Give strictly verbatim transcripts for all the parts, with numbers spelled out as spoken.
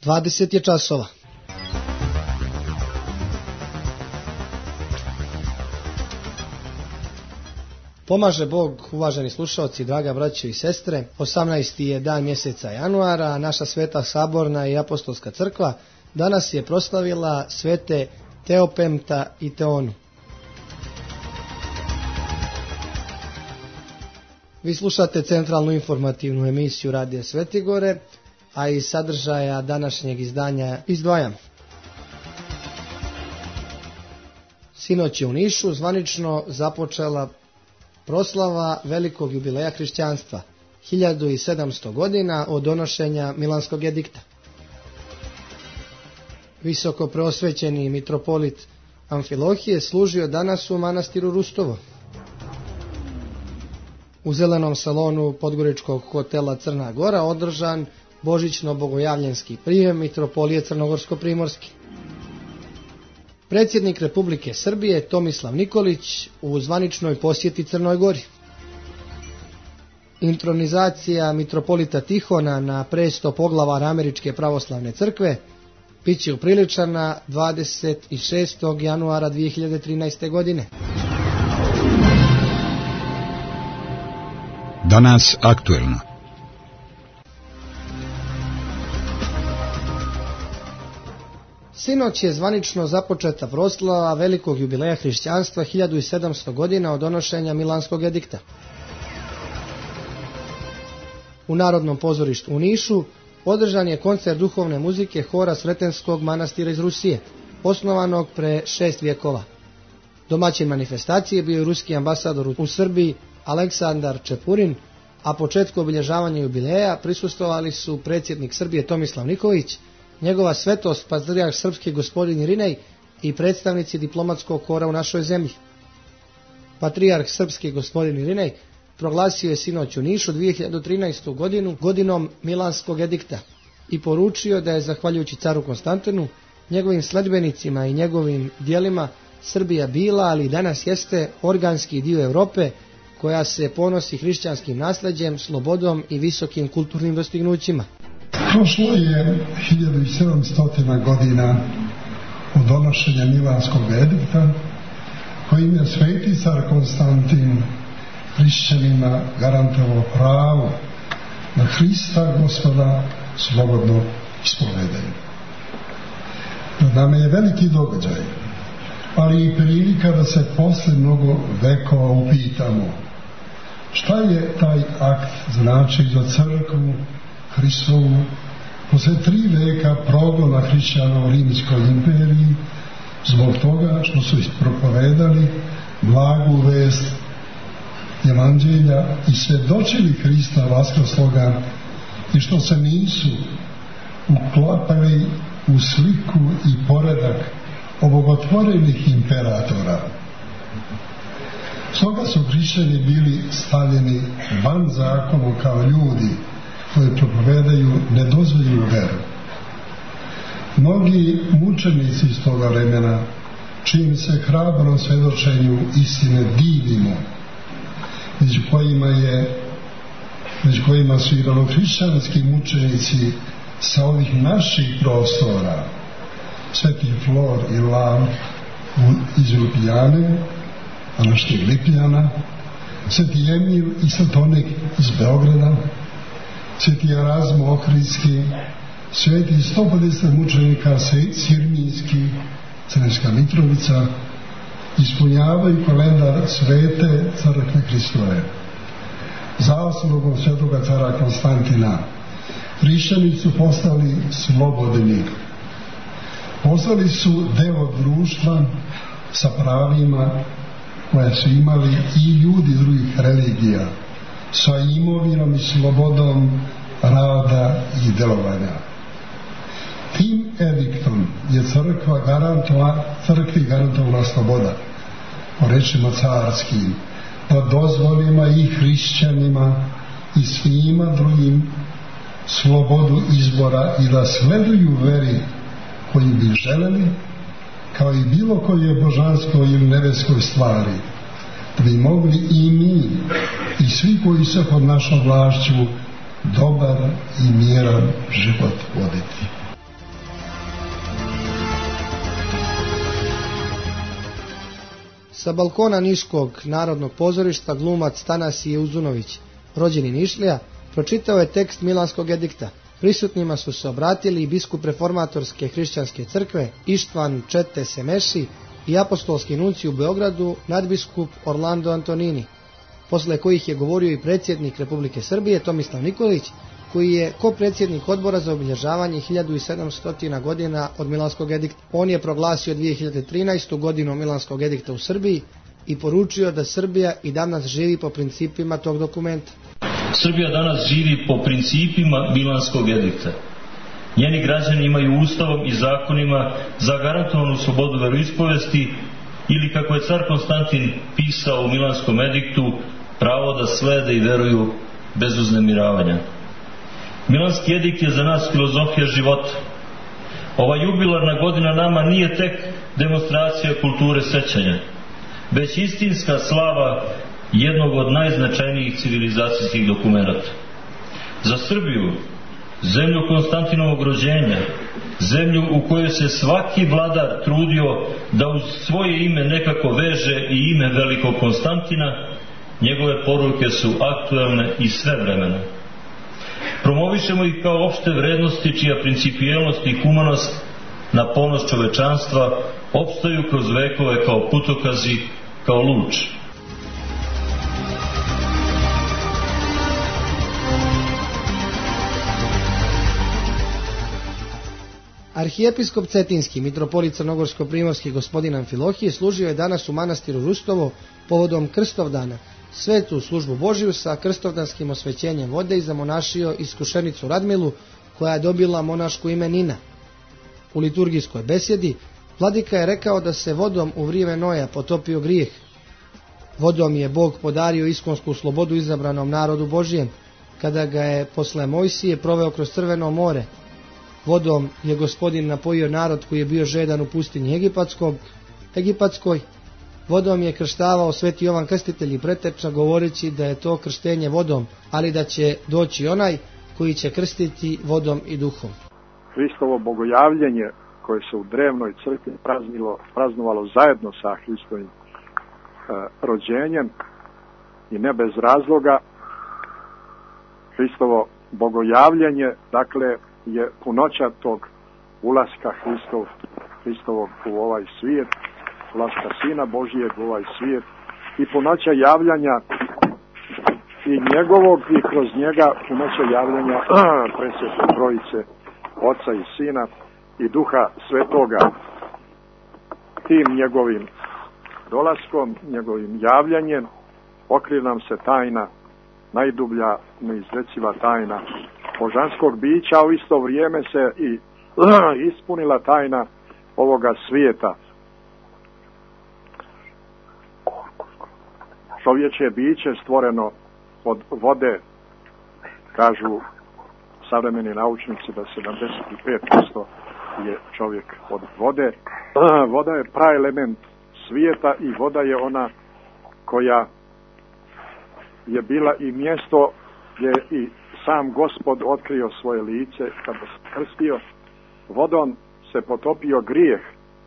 dvadeset je časova. Pomaže Bog, uvaženi slušalci, draga braćo i sestre. osamnaesti je dan mjeseca januara, a naša Sveta Saborna i Apostolska crkva danas je proslavila svete Teopemta i Teonu. Vi slušate centralnu informativnu emisiju Radija Svetigore, a iz sadržaja današnjeg izdanja izdvajam. Sinoć je u Nišu zvanično započela proslava velikog jubileja hrišćanstva, hiljadu sedamsto godina od donošenja Milanskog edikta. Visoko preosvećeni mitropolit Amfilohije služio danas u manastiru Rustovo. U zelenom salonu podgoričkog hotela Crna Gora održan božićno-bogojavljenski prijem mitropolije Crnogorsko-primorski. Predsjednik Republike Srbije Tomislav Nikolić u zvaničnoj posjeti Crnoj Gori. Intronizacija mitropolita Tihona na presto poglavara Američke pravoslavne crkve biće upriličena dvadeset šestog januara dvije hiljade trinaeste. godine. Danas aktuelno. Sinoć je zvanično započeta proslava velikog jubileja hrišćanstva, hiljadu sedamsto godina od donošenja Milanskog edikta. U Narodnom pozorištu u Nišu održan je koncert duhovne muzike hora Sretenskog manastira iz Rusije, osnovanog pre šest vjekova. Domaćin manifestacije bio je ruski ambasador u Srbiji Aleksandar Čepurin, a početku obilježavanja jubileja prisustvovali su predsjednik Srbije Tomislav Nikolić, njegova svetost patrijarh srpski gospodin Irinej i predstavnici diplomatskog kora u našoj zemlji. Patrijarh srpski gospodin Irinej proglasio je sinoć u Nišu dvije hiljade trinaestu. godinu godinom Milanskog edikta i poručio da je zahvaljujući caru Konstantinu, njegovim sledbenicima i njegovim djelima Srbija bila, ali i danas jeste, organski dio Europe koja se ponosi hrišćanskim nasljeđem, slobodom i visokim kulturnim dostignućima. Prošlo je hiljadu sedamsto godina od donošenja Milanskog edikta, kojim je sveti car Konstantin hrišćanima garantovao pravo na Hrista Gospoda slobodno ispovedaju. Pred nama je veliki događaj, ali i prilika da se posle mnogo vekova upitamo šta je taj akt znači za crkvu Hristovu posle tri veka progona hrišćana u Rimskoj imperiji zbog toga što su ispropovedali blagu vest evanđelja i svjedočili Hrista vaskrsloga i što se nisu uklapali u sliku i poredak obogotvorenih imperatora. Stoga su hrišćani bili stavljeni van zakonom kao ljudi koji propovedaju nedozvoljenu veru. Mnogi mučenici iz toga vremena, čijim se hrabrom svjedočenju istine divimo, među kojima je među kojima su i ranohrišćanski mučenici sa ovih naših prostora, Sveti Flor i Lav iz Lupijane, današnjeg Lipljana, Sveti Emil i Svetonik iz Beograda, Sveti Erazmo Ohridski, sveti sto pedeset mučenika Sirmijski, Crnska Mitrovica, ispunjavaju kalendar svete crkve Hristove. Zaslugom svetoga cara Konstantina hrišćani su postali slobodni. Postali su deo društva sa pravima koje su imali i ljudi drugih religija, sa imovinom i slobodom rada i delovanja. Tim ediktom je crkva garantova, crkvi garantovala sloboda, po rečima carskim, da dozvolima i hrišćanima i svima drugim slobodu izbora i da sleduju veri koju bi želeli, kao i bilo koje božanskoj ili nebeskoj stvari, da bi mogli i mi i svi koji su pod našom vlašću dobar i miran život voditi. Sa balkona Niškog narodnog pozorišta glumac Tanasije Uzunović, rođeni Nišlija, pročitao je tekst Milanskog edikta. Prisutnima su se obratili i biskup reformatorske hrišćanske crkve Ištvan Čete Semeši i apostolski nunci u Beogradu nadbiskup Orlando Antonini, posle kojih je govorio i predsjednik Republike Srbije Tomislav Nikolić, koji je kopredsjednik odbora za obilježavanje hiljadu sedamsto godina od Milanskog edikta. On je proglasio dvije hiljade trinaestu godinu Milanskog edikta u Srbiji i poručio da Srbija i danas živi po principima tog dokumenta. Srbija danas živi po principima Milanskog edikta. Njeni građani imaju ustavom i zakonima zagarantovanu slobodu veroispovesti ili, kako je car Konstantin pisao u Milanskom ediktu, pravo da slede i veruju bez uznemiravanja. Milanski edikt je za nas filozofija života. Ova jubilarna godina nama nije tek demonstracija kulture sećanja, već istinska slava jednog od najznačajnijih civilizacijskih dokumenata. Za Srbiju, zemlju Konstantinovog rođenja, zemlju u kojoj se svaki vladar trudio da uz svoje ime nekako veže i ime velikog Konstantina, njegove poruke su aktuelne i svevremene. Promovišemo ih kao opšte vrednosti čija principijelnost i humanost na ponos čovečanstva opstaju kroz vekove kao putokazi, kao luč. Arhijepiskop Cetinski, mitropolit crnogorsko-primorski gospodin Amfilohije, služio je danas u manastiru Rustovo povodom Krstovdana, svetu službu Božiju sa krstovdanskim osvećenjem vode i zamonašio iskušenicu Radmilu, koja je dobila monašku ime Nina. U liturgijskoj besjedi vladika je rekao da se vodom u vrijeme Noja potopio grijeh. Vodom je Bog podario iskonsku slobodu izabranom narodu Božijem, kada ga je posle Mojsije proveo kroz Crveno more. Vodom je gospodin napojio narod koji je bio žedan u pustinji Egipatskog, Egipatskoj. Vodom je krštavao sveti Jovan Krstitelj i preteča, govoreći da je to krštenje vodom, ali da će doći onaj koji će krstiti vodom i duhom. Hristovo bogojavljenje, koje se u drevnoj crkvi praznilo, praznovalo zajedno sa Hristovim e, rođenjem, i ne bez razloga, Hristovo bogojavljenje, dakle, je punoća tog ulaska Hristov, Hristovog u ovaj svijet, ulaska Sina Božijeg u ovaj svijet i punoća javljanja i njegovog i kroz njega punoća javljanja presvete trojice, Oca i Sina i Duha Svetoga. Tim njegovim dolaskom, njegovim javljanjem okrije nam se tajna, najdublja, neizreciva tajna božanskog bića, a u isto vrijeme se i ispunila tajna ovoga svijeta. Čovječje biće stvoreno od vode, kažu savremeni naučnici da sedamdeset pet posto je čovjek od vode. Voda je praelement svijeta i voda je ona koja je bila i mjesto gdje i sam Gospod otkrio svoje lice kada se krstio. Vodom se potopio grijeh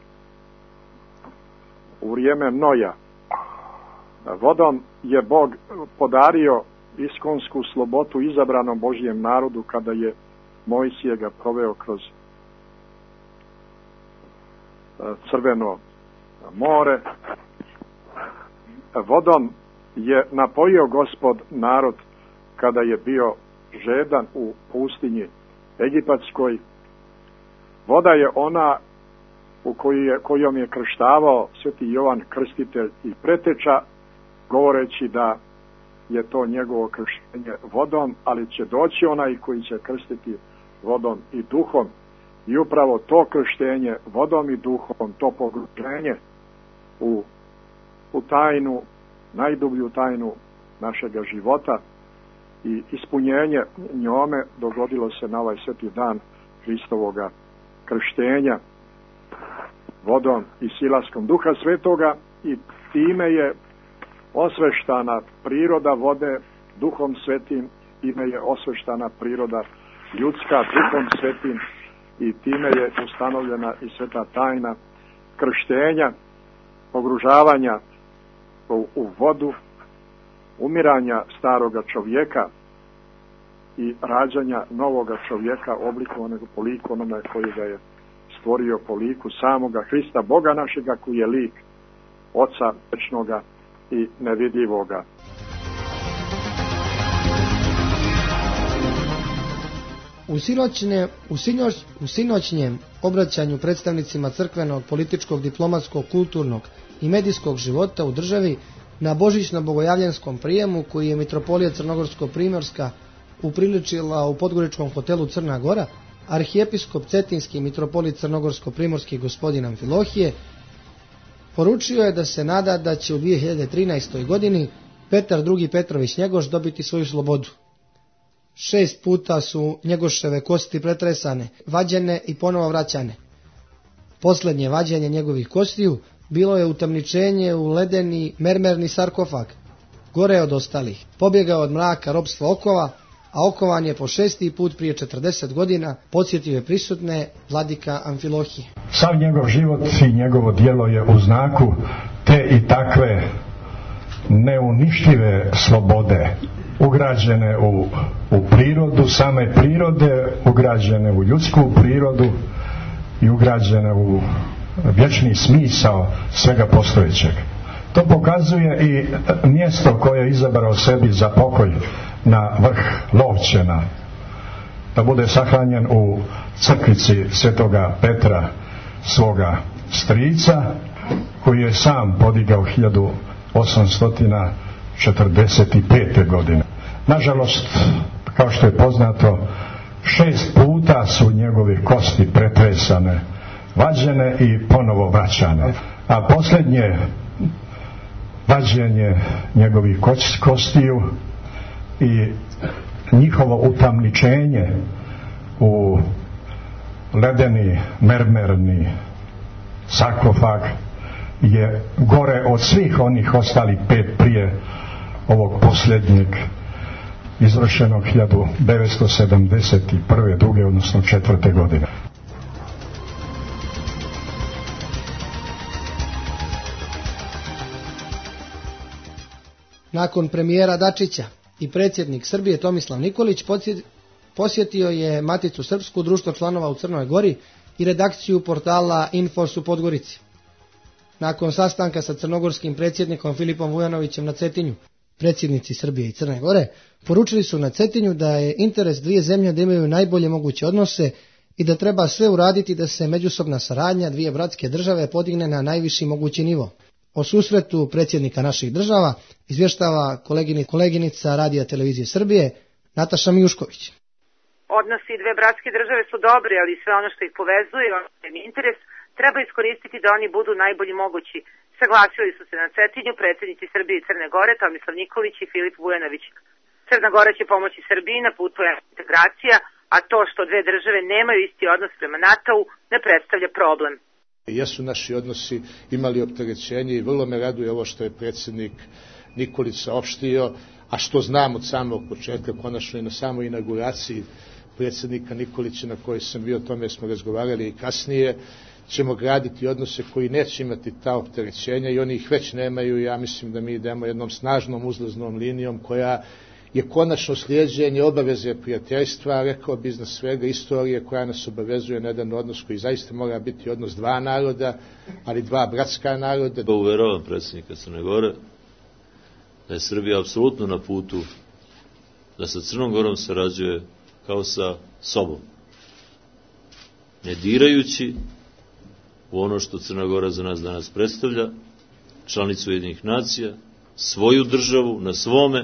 u vrijeme Noja. Vodom je Bog podario iskonsku slobodu izabranom Božijem narodu kada je Mojsije ga proveo kroz Crveno more. Vodom je napojio Gospod narod kada je bio žedan u pustinji Egipatskoj. Voda je ona u koju je, kojom je krštavao sveti Jovan Krstitelj i preteča, govoreći da je to njegovo krštenje vodom, ali će doći onaj koji će krstiti vodom i duhom. I upravo to krštenje vodom i duhom, to pogruženje u, u tajnu, najdublju tajnu našega života i ispunjenje njome dogodilo se na ovaj sveti dan Hristovoga krštenja vodom i silaskom Duha Svetoga, i time je osveštana priroda vode Duhom Svetim, time je osveštana priroda ljudska Duhom Svetim i time je ustanovljena i sveta tajna krštenja, pogružavanja u, u vodu, umiranja staroga čovjeka i rađanja novoga čovjeka oblikovanog po liku onome koji ga je stvorio po liku samoga Hrista, Boga našega, koji je lik Oca večnoga i nevidljivoga. U, sinoćne, u, sinoć, u sinoćnjem obraćanju predstavnicima crkvenog, političkog, diplomatskog, kulturnog i medijskog života u državi na božićno-bogojavljenskom prijemu koji je mitropolija Crnogorsko-primorska upriličila u podgoričkom hotelu Crna Gora, arhijepiskop Cetinski mitropolit Crnogorsko-primorski gospodin Amfilohije poručio je da se nada da će u dvije hiljade trinaestoj. godini Petar drugi. Petrović Njegoš dobiti svoju slobodu. Šest puta su Njegoševe kosti pretresane, vađene i ponovo vraćane. Posljednje vađenje njegovih kostiju bilo je utamničenje u ledeni mermerni sarkofag, gore od ostalih. Pobjegao od mraka ropstva okova, a okovan je po šesti put prije četrdeset godina, podsjetio je prisutne vladika Amfilohije. Sav njegov život i njegovo djelo je u znaku te i takve neuništive slobode, ugrađene u, u prirodu, same prirode, ugrađene u ljudsku prirodu i ugrađene u vječni smisao svega postojećeg. To pokazuje i mjesto koje je izabrao sebi za pokoj na vrh Lovćena, da bude sahranjen u crkvici Svetoga Petra, svoga strica, koji je sam podigao hiljadu osamsto četrdeset pete. godine. Nažalost, kao što je poznato, šest puta su njegove kosti pretresane, vađene i ponovo vraćane. A posljednje vađenje njegovih kostiju i njihovo utamničenje u ledeni mermerni sarkofag je gore od svih onih ostalih pet prije ovog posljednjeg, izvršenog hiljadu devetsto sedamdeset prve. druge odnosno četvrte godine. Nakon premijera Dačića i predsjednik Srbije Tomislav Nikolić posjetio je Maticu Srpsku, društvo članova u Crnoj Gori i redakciju portala Infos u Podgorici. Nakon sastanka sa crnogorskim predsjednikom Filipom Vujanovićem na Cetinju, predsjednici Srbije i Crne Gore poručili su na Cetinju da je interes dvije zemlje da imaju najbolje moguće odnose i da treba sve uraditi da se međusobna saradnja dvije bratske države podigne na najviši mogući nivo. O susretu predsjednika naših država izvještava koleginica Radija Televizije Srbije Nataša Mijušković. Odnosi dve bratske države su dobri, ali sve ono što ih povezuje, ono interes, treba iskoristiti da oni budu najbolji mogući. Saglasili su se na Cetinju predsjednici Srbije i Crne Gore Tomislav Nikolić i Filip Vujanović. Crna Gora će pomoći Srbiji na putu integracija, a to što dve države nemaju isti odnos prema NATO-u ne predstavlja problem. Jesu naši odnosi imali opterećenje i vrlo me raduje ovo što je predsjednik Nikolić saopštio, a što znam od samog početka, konačno i na samoj inauguraciji predsjednika Nikolića na kojoj sam bio, o tome smo razgovarali i kasnije, ćemo graditi odnose koji neće imati ta opterećenja i oni ih već nemaju. Ja mislim da mi idemo jednom snažnom uzlaznom linijom koja je konačno slijeđenje obaveze prijateljstva, rekao bi iznad svega istorije koja nas obavezuje na jedan odnos koji zaista mora biti odnos dva naroda, ali dva bratska naroda. Uveravam predsjednika Crne Gore da je Srbija apsolutno na putu da sa Crnom Gorom sarađuje kao sa sobom, ne dirajući u ono što Crna Gora za nas danas predstavlja, članicu Ujedinjenih nacija, svoju državu na svome,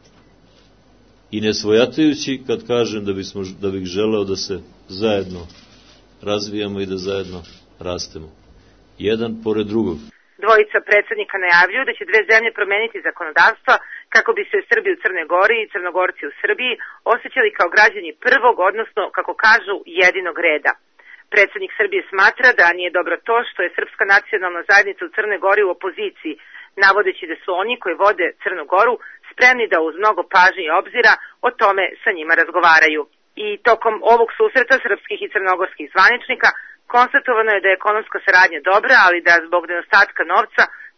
i ne svojatajući kad kažem da, bismo, da bih želeo da se zajedno razvijamo i da zajedno rastemo. Jedan pored drugog. Dvojica predsjednika najavljuju da će dve zemlje promeniti zakonodavstva kako bi se Srbi u Crnoj Gori i Crnogorci u Srbiji osjećali kao građani prvog, odnosno, kako kažu, jedinog reda. Predsjednik Srbije smatra da nije dobro to što je Srpska nacionalna zajednica u Crnoj Gori u opoziciji, navodeći da su oni koji vode Crnu Goru spremni da uz mnogo pažnje i obzira o tome sa njima razgovaraju. I tokom ovog susreta srpskih i crnogorskih zvaničnika konstatovano je da je ekonomska saradnja dobra, ali da zbog nedostatka novca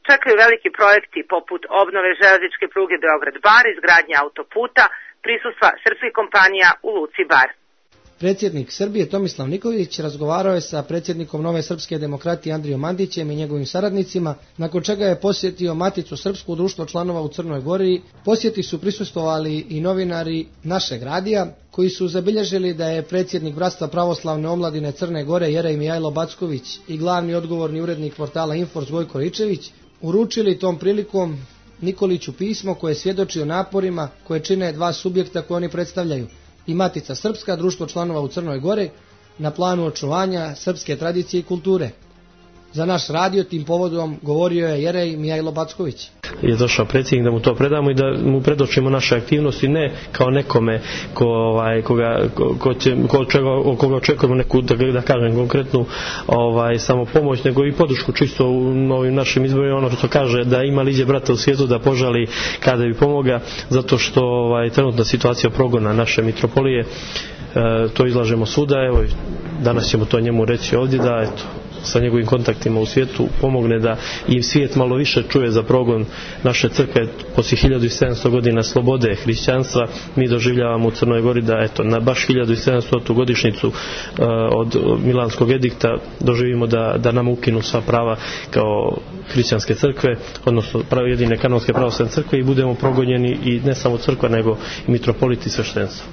čekaju veliki projekti poput obnove železničke pruge Beograd-Bar, izgradnja autoputa, prisustva srpskih kompanija u Luci Bar. Predsjednik Srbije Tomislav Nikolić razgovarao je sa predsjednikom Nove srpske demokratije Andrijom Mandićem i njegovim saradnicima, nakon čega je posjetio Maticu srpsku, društvo članova u Crnoj Gori. Posjeti su prisustvovali i novinari našeg radija, koji su zabilježili da je predsjednik Bratstva pravoslavne omladine Crne Gore Jerej Mijajlo Backović i glavni odgovorni urednik portala Inforz Gojko Ričević uručili tom prilikom Nikoliću pismo koje svjedoči o naporima koje čine dva subjekta koje oni predstavljaju, i Matica srpska, društvo članova u Crnoj Gori, na planu očuvanja srpske tradicije i kulture. Za naš radio tim povodom govorio je Jerej Mijajlo Backović. Je došao predsjednik da mu to predamo i da mu predočimo naše aktivnosti, ne kao nekome ko, ovaj, koga, ko, ko će, ko čega, koga očekujemo neku, da, da kažem, konkretnu ovaj, samo pomoć, nego i podršku čisto u novim našim izborima, ono što kaže da ima liđe brata u svijetu da požali kada bi pomoga, zato što ovaj, trenutna situacija progona naše mitropolije, e, to izlažemo suda, evo danas ćemo to njemu reći ovdje, da eto, sa njegovim kontaktima u svijetu pomogne da i svijet malo više čuje za progon naše crkve. Poslije hiljadu sedamsto godina slobode hrišćanstva mi doživljavamo u Crnoj Gori da eto, na baš hiljadu sedamstotu godišnjicu uh, od Milanskog edikta doživimo da, da nam ukinu sva prava kao hrišćanske crkve, odnosno prav, jedine kanonske pravoslavne crkve, i budemo progonjeni i ne samo crkva nego i mitropoliti i sveštenstvo.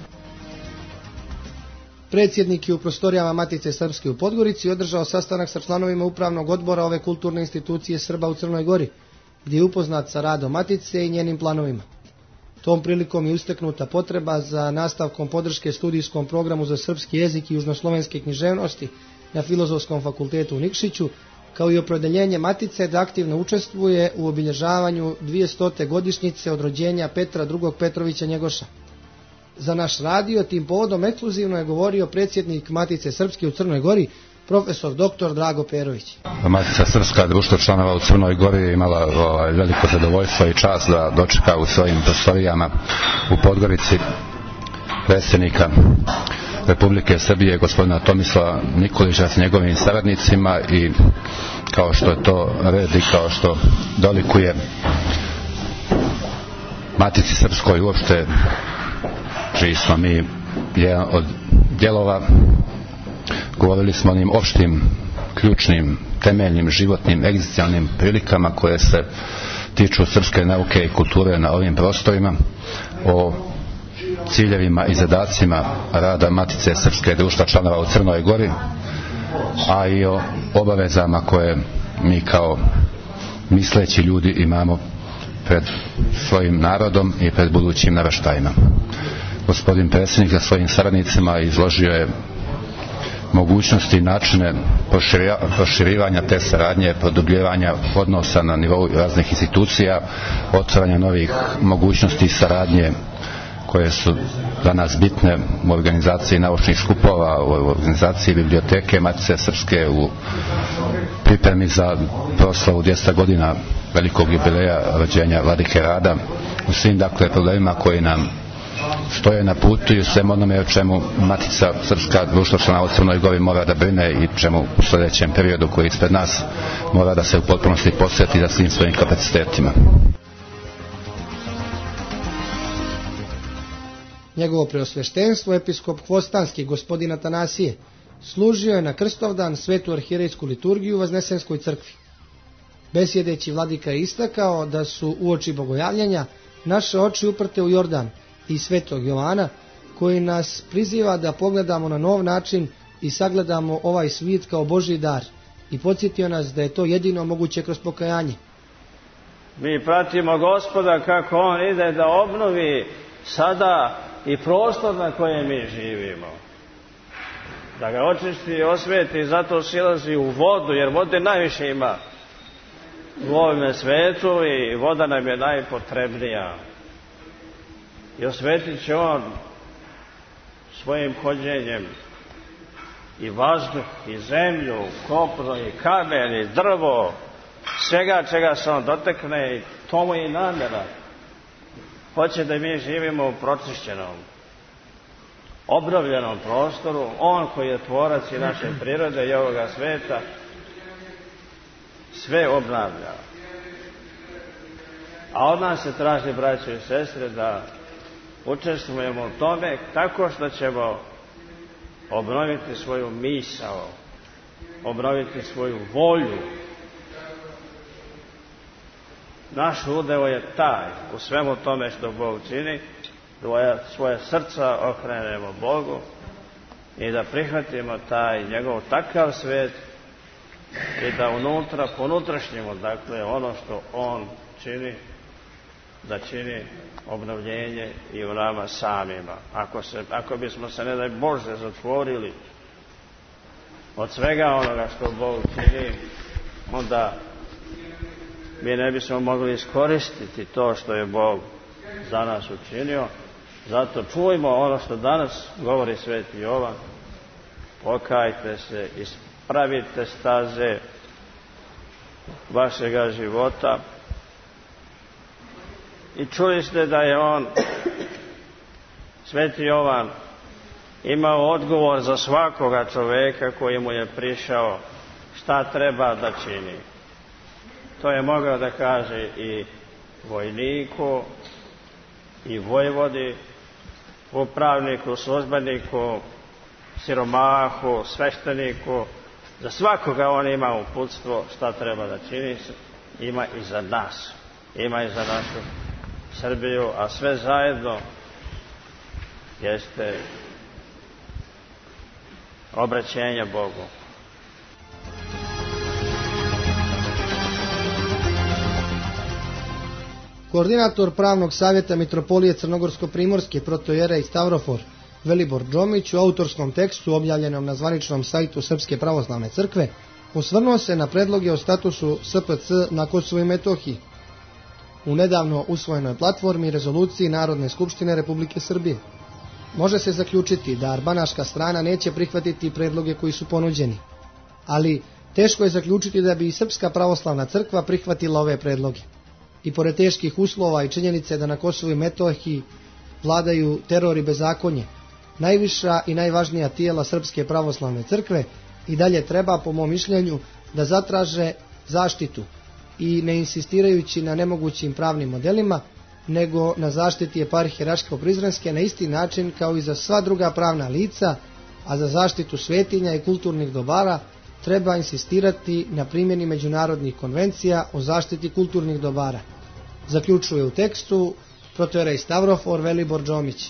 Predsjednik je u prostorijama Matice srpske u Podgorici održao sastanak sa članovima upravnog odbora ove kulturne institucije Srba u Crnoj Gori, gdje je upoznat sa radom Matice i njenim planovima. Tom prilikom je istaknuta potreba za nastavkom podrške studijskom programu za srpski jezik i južnoslovenske književnosti na Filozofskom fakultetu u Nikšiću, kao i opredeljenje Matice da aktivno učestvuje u obilježavanju dvijestote godišnjice od rođenja Petra drugog Petrovića Njegoša. Za naš radio tim povodom ekskluzivno je govorio predsjednik Matice srpske u Crnoj Gori, profesor doktor Drago Perović. Matica srpska, društvo članova u Crnoj Gori, je imala ovaj, veliko zadovoljstvo i čast da dočeka u svojim prostorijama u Podgorici predsjednika Republike Srbije gospodina Tomislava Nikolića s njegovim saradnicima, i kao što je to red i kao što dolikuje Matici srpskoj uopšte, čiji smo mi jedan od dijelova, govorili smo o onim opštim, ključnim, temeljnim, životnim, egzistencijalnim prilikama koje se tiču srpske nauke i kulture na ovim prostorima, o ciljevima i zadacima rada Matice srpske, društva članova u Crnoj Gori, a i o obavezama koje mi kao misleći ljudi imamo pred svojim narodom i pred budućim naraštajima. Gospodin predsjednik sa svojim saradnicima izložio je mogućnosti i načine proširivanja te saradnje, produbljivanja odnosa na nivou raznih institucija, otvaranja novih mogućnosti saradnje koje su danas bitne u organizaciji naučnih skupova, u organizaciji biblioteke Matice srpske, u pripremi za proslavu dvjesto godina velikog jubileja rođenja Vladike Rada, u svim dakle problemima koji nam stoje na putu i u svem onome o čemu Matica srpska, društvo članova u Crnoj Gori, mora da brine i čemu u sljedećem periodu koji je ispred nas mora da se u potpunosti posveti za svim svojim kapacitetima. Njegovo preosveštenstvo, episkop Hvostanski gospodin Atanasije, služio je na Krstovdan svetu arhierejsku liturgiju u Vaznesenskoj crkvi. Besjedeći vladika je istakao da su uoči bogojavljenja naše oči uprte u Jordan i svetog Jovana, koji nas priziva da pogledamo na nov način i sagledamo ovaj svijet kao Božji dar, i podsjetio nas da je to jedino moguće kroz pokajanje. Mi pratimo Gospoda kako on ide da obnovi sada i prostor na kojem mi živimo, da ga očisti i osveti, zato silazi u vodu, jer vode najviše ima u ovome svetu i voda nam je najpotrebnija. I osvetit će on svojim hođenjem i vazduh, i zemlju, kopno, i kamen, i drvo, svega čega se on dotekne, i to mu je namjera. Hoće da mi živimo u pročišćenom, obnovljenom prostoru. On koji je tvorac i naše prirode i ovoga sveta sve obnavlja. A od nas se traži, braće i sestre, da učestvujemo u tome tako što ćemo obnoviti svoju misao, obnoviti svoju volju. Naš udeo je taj, u svemu tome što Bog čini, da svoje srca okrenemo Bogu i da prihvatimo taj njegov takav svet i da unutra ponutrašnjimo, dakle, ono što on čini, da čini obnovljenje i u nama samima. Ako, se, ako bismo se, ne daj Bože, zatvorili od svega onoga što Bog čini, onda mi ne bismo mogli iskoristiti to što je Bog za nas učinio. Zato čujmo ono što danas govori sveti Jovan: pokajte se, ispravite staze vašega života. I čuli ste da je on, sveti Jovan, imao odgovor za svakoga čoveka koji mu je prišao šta treba da čini. To je mogao da kaže i vojniku, i vojvodi, upravniku, službeniku, siromahu, svešteniku. Za svakoga on ima uputstvo šta treba da čini. Ima i za nas, ima i za našu Srbiju, a sve zajedno jeste obraćenje Bogu. Koordinator pravnog savjeta Mitropolije Crnogorsko-Primorske protojerej Stavrofor Velibor Džomić u autorskom tekstu objavljenom na zvaničnom sajtu Srpske pravoslavne crkve osvrnuo se na predloge o statusu S P C na Kosovu i Metohiji u nedavno usvojenoj platformi i rezoluciji Narodne skupštine Republike Srbije. Može se zaključiti da arbanaška strana neće prihvatiti predloge koji su ponuđeni, ali teško je zaključiti da bi i Srpska pravoslavna crkva prihvatila ove predloge. I pored teških uslova i činjenice da na Kosovu i Metohiji vladaju teror i bezakonje, najviša i najvažnija tijela Srpske pravoslavne crkve i dalje treba, po mom mišljenju, da zatraže zaštitu i ne insistirajući na nemogućim pravnim modelima, nego na zaštiti eparhije Raško-Prizrenske na isti način kao i za sva druga pravna lica, a za zaštitu svetinja i kulturnih dobara treba insistirati na primjeni međunarodnih konvencija o zaštiti kulturnih dobara. Zaključuje u tekstu protojerej Stavrofor Velibor Džomić.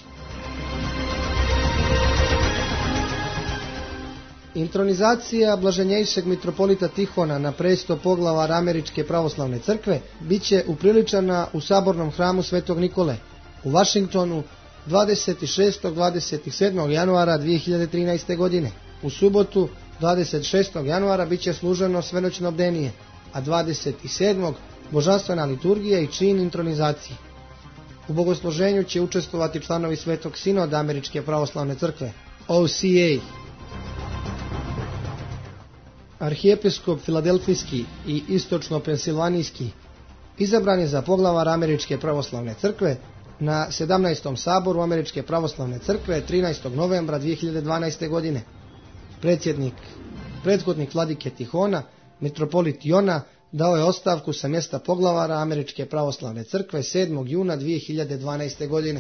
Intronizacija blaženjejšeg mitropolita Tihona na presto poglavar Američke pravoslavne crkve biće upriličana u sabornom hramu Svetog Nikole u Vašingtonu dvadeset šestog do dvadeset sedmog januara dvije hiljade trinaeste. godine. U subotu dvadeset šestog januara biće služeno svenoćno bdenije, a dvadeset sedmog božanstvena liturgija i čin intronizacije. U bogosloženju će učestvovati članovi Svetog sinoda Američke pravoslavne crkve, O C A. Arhijepiskop Filadelfijski i istočno-pensilvanijski izabran je za poglavar Američke pravoslavne crkve na sedamnaestom saboru Američke pravoslavne crkve trinaestog novembra dvije hiljade dvanaeste. godine. Predsjednik, prethodnik vladike Tihona, mitropolit Jona, dao je ostavku sa mjesta poglavara Američke pravoslavne crkve sedmog juna dvije hiljade dvanaeste. godine.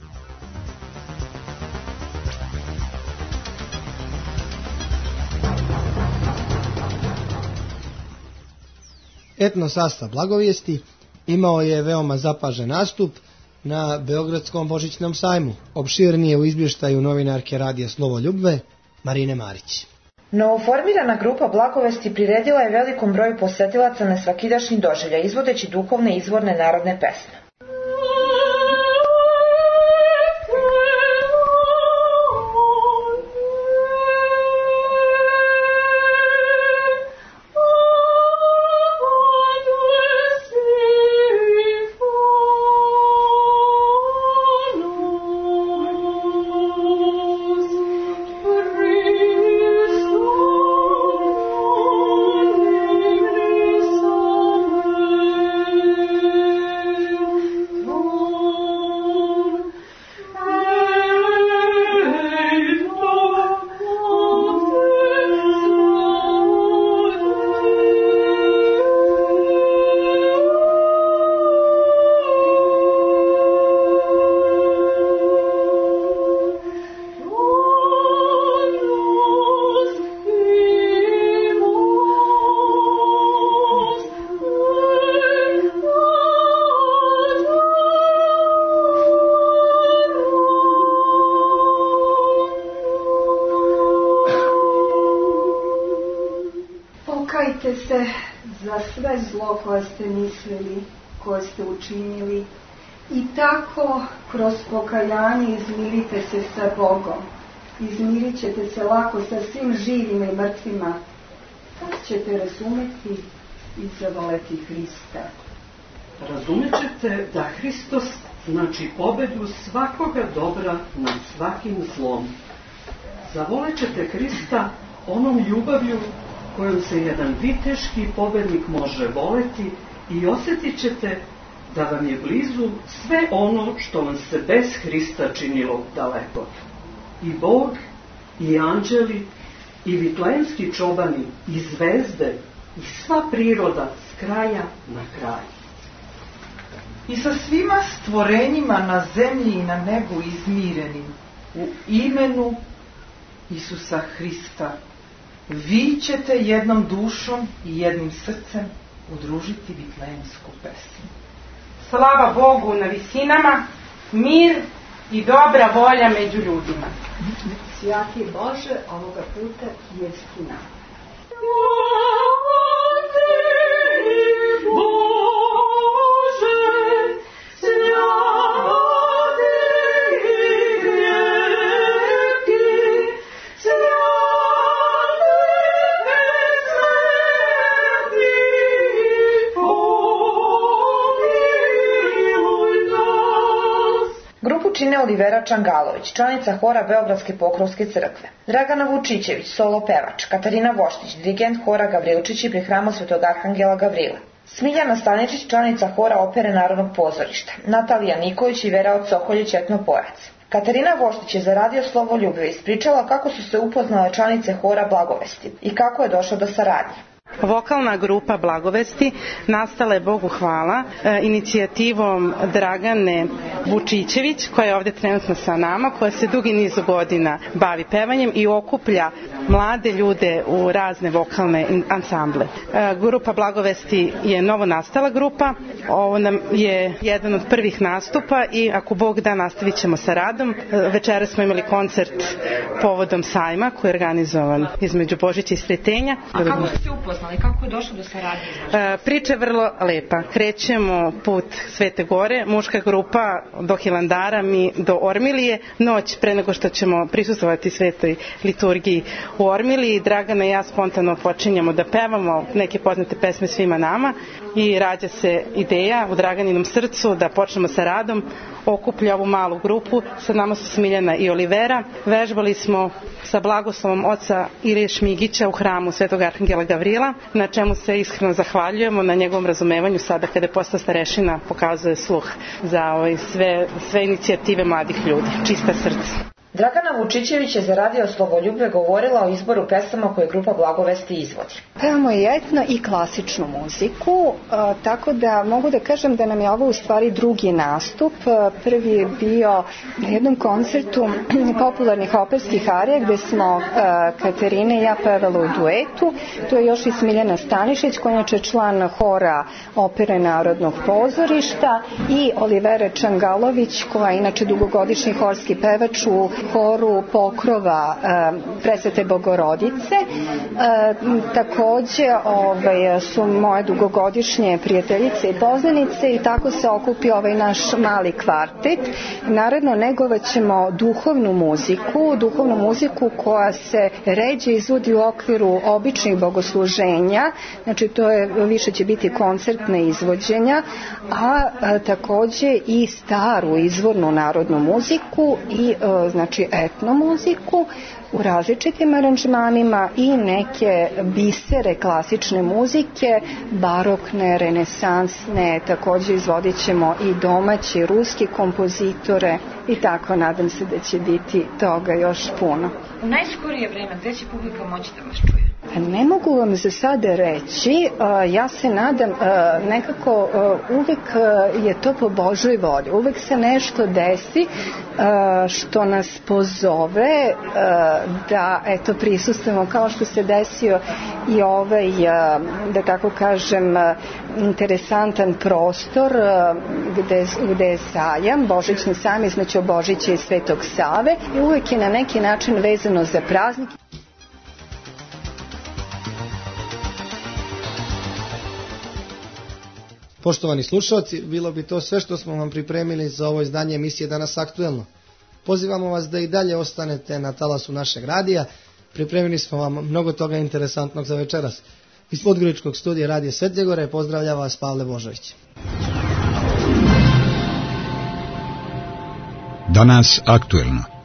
Etno sastav Blagovijesti imao je veoma zapažen nastup na Beogradskom božićnom sajmu. Opširnije u izvještaju novinarke radija Slovo Ljubve Marine Marić. Novoformirana grupa Blagovesti priredila je velikom broju posetilaca na svakidašnji doživljaj, izvodeći duhovne izvorne narodne pesme. Molite se za sve zlo koje ste mislili, koje ste učinili i tako kroz pokajanje izmirite se sa Bogom. Izmirit ćete se lako sa svim živima i mrtvima. Tad ćete razumeti i zavoleti Hrista. Razumjet ćete da Hristos znači pobedu svakoga dobra nad svakim zlom. Zavolet ćete Hrista onom ljubavlju kojom se jedan viteški pobednik može voleti i osjetit ćete da vam je blizu sve ono što vam se bez Hrista činilo daleko. I Bog, i anđeli, i vitlejemski čobani, i zvezde, i sva priroda s kraja na kraj. I sa svima stvorenjima na zemlji i na nebu izmirenim u imenu Isusa Hrista, vi ćete jednom dušom i jednim srcem udružiti vitlejemsku pesmu. Slava Bogu na visinama, mir i dobra volja među ljudima. Svjati Bože, ovoga puta jest u nama. Čine Olivera Čangalović, članica hora Beogradske pokrovske crkve, Dragana Vučićević, solo pevač, Katarina Voštić, dirigent hora Gavrilčići pri hramu Svetog Arhangela Gavrila, Smiljana Staničić, članica hora opere Narodnog pozorišta, Natalija Niković i Vera Sokoljić, etnopojac. Katarina Voštić je za radio Slovo Ljubve ispričala kako su se upoznale članice hora Blagovesti i kako je došlo do saradnje. Vokalna grupa Blagovesti nastala je, Bogu hvala, inicijativom Dragane Vučićević, koja je ovdje trenutno sa nama, koja se dugi niz godina bavi pevanjem i okuplja mlade ljude u razne vokalne ansamble. Grupa Blagovesti je novo nastala grupa, ovo nam je jedan od prvih nastupa i ako Bog da, nastavit ćemo sa radom. Večera smo imali koncert povodom sajma koji je organizovan između Božića i Sretenja. A kako ste se upoznali? Kako je došlo do saradnje? Priča je vrlo lepa. Krećemo put Svete Gore, muška grupa do Hilandara, mi do Ormilije. Noć pre nego što ćemo prisustvovati svetoj liturgiji u Ormiliji, Dragana i ja spontano počinjemo da pevamo neke poznate pesme svima nama i rađa se ideja u Draganinom srcu da počnemo sa radom. Okuplja ovu malu grupu, sa nama su Smiljana i Olivera. Vežbali smo sa blagoslovom oca Ilije Šmigića u hramu Svetog Arhangela Gavrila, na čemu se iskreno zahvaljujemo na njegovom razumevanju sada kada je postao starešina, pokazuje sluh za ovaj sve, sve inicijative mladih ljudi. Čista srca. Dragana Vučićević je za radio Slovoljube govorila o izboru pesama koje grupa Blagovesti izvodi. Pevamo i etno i klasičnu muziku, a, tako da mogu da kažem da nam je ovo u stvari drugi nastup. Prvi je bio na jednom koncertu popularnih operskih arija gde smo a, Katarina i ja pevali u duetu. Tu je još i Smiljana Stanišić, koja je član hora opere Narodnog pozorišta, i Olivera Čangalović, koja je inače dugogodišnji horski pevač u horu Pokrova e, Presvete Bogorodice. E, takođe ovaj, su moje dugogodišnje prijateljice i poznanice i tako se okupi ovaj naš mali kvartet. Naravno, negovat ćemo duhovnu muziku, duhovnu muziku koja se ređe izvodi u okviru običnih bogosluženja, znači to je, više će biti koncertna izvođenja, a, a takođe i staru izvornu narodnu muziku i a, znači etno muziku u različitim aranžmanima i neke bisere klasične muzike, barokne, renesansne, takođe izvodit ćemo i domaće ruski kompozitore i tako, nadam se da će biti toga još puno. U najskorije vreme, gde će publika moći da vas čuje? Ne mogu vam za sada reći, ja se nadam, nekako uvek je to po Božoj volji, uvek se nešto desi što nas pozove da eto prisustujemo, kao što se desio i ovaj, da tako kažem, interesantan prostor gde, gde je sajam, Božićni sajam između Božića i Svetog Save, i uvek je na neki način vezano za praznik. Poštovani slušalci, bilo bi to sve što smo vam pripremili za ovo izdanje emisije Danas aktuelno. Pozivamo vas da i dalje ostanete na talasu našeg radija. Pripremili smo vam mnogo toga interesantnog za večeras. Iz Podgoričkog studija Radija Svetljegore pozdravlja vas Pavle Božović. Danas aktuelno.